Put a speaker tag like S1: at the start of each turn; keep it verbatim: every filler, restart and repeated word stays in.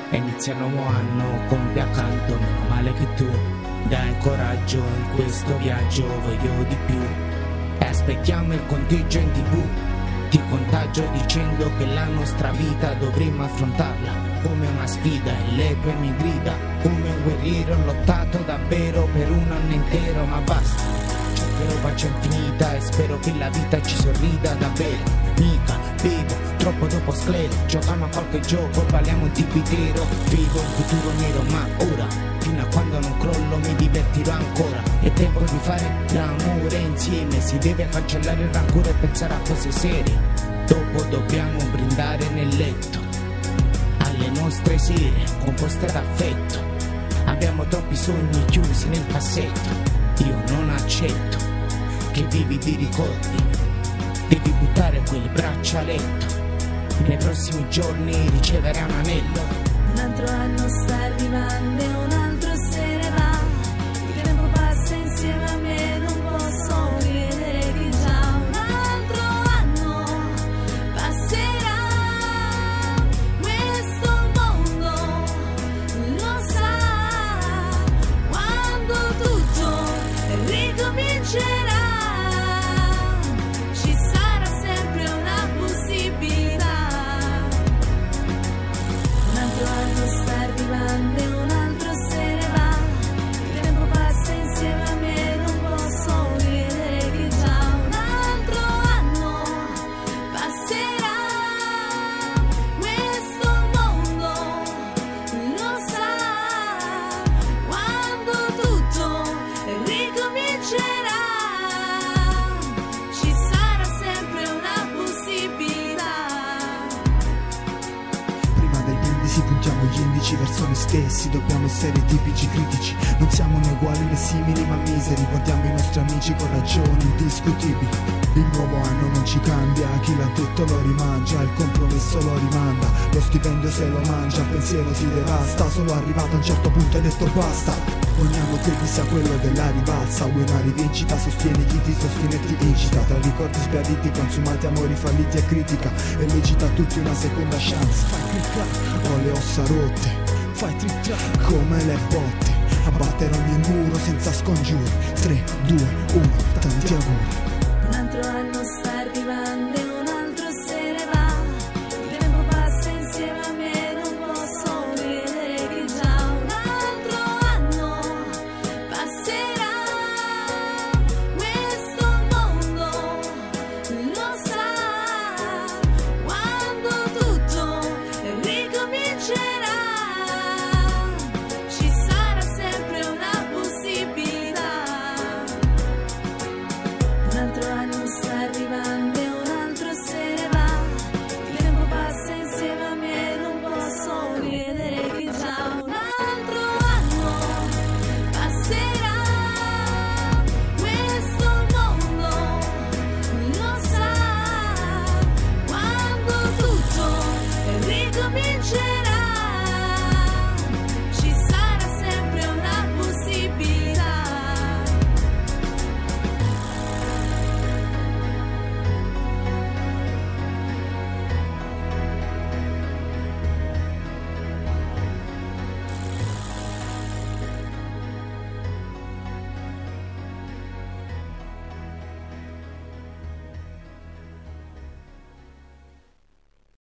S1: e inizia il nuovo anno con te accanto. Meno male che tu dai coraggio in questo viaggio, voglio di più. E aspettiamo il conteggio in tv, ti contagio dicendo che la nostra vita dovremmo affrontarla come una sfida, e l'eco mi grida come un guerriero. Ho lottato davvero per un anno intero, ma basta, cercherò pace infinita e spero che la vita ci sorrida davvero. Mica bevo troppo dopo sclero, giochiamo a qualche gioco, balliamo un tibitero. Vivo un futuro nero, ma ora, fino a quando non crollo, mi divertirò ancora. È tempo di fare l'amore insieme, si deve cancellare il rancore e pensare a cose serie. Dopo dobbiamo brindare nel letto alle nostre sere composte d'affetto. Abbiamo troppi sogni chiusi nel cassetto. Io non accetto che vivi di ricordi, devi buttare quel braccialetto. Nei prossimi giorni riceverai un anello.
S2: Un altro anno sta arrivando e un altro se ne va. Il tempo passa insieme a me, non posso credere che già un altro anno passerà. Questo mondo lo sa, quando tutto ricomincerà. Ci sarà sempre una possibilità. Un altro anno sta arrivando e un altro se ne va. Il tempo passa insieme a me, non posso credere che già un altro anno passerà. Questo mondo lo sa, quando tutto ricomincerà. Ci sarà sempre una possibilità.
S3: Prima del brindisi puntiamo gli indici verso noi stessi, dobbiamo essere tipici critici. Non siamo né uguali né simili ma miseri, guardiamo i nostri amici con ragioni indiscutibili. Il nuovo anno non ci cambia, chi l'ha detto lo rimangia, il compromesso lo rimanda, lo stipendio se lo mangia, il pensiero si devasta. Solo arrivato a un certo punto hai detto basta. Ogni anno credi sia quello della rivalsa, vuoi una rivincita, sostieni chi ti sostiene e ti incita. Tra ricordi sbiaditi, consumati, amori falliti e critica, e legita a tutti una seconda chance. Fai clic clac, ho le ossa rotte, fai trick track come le botte, abbattere ogni muro senza scongiuri. Tre, due, uno, tanti auguri.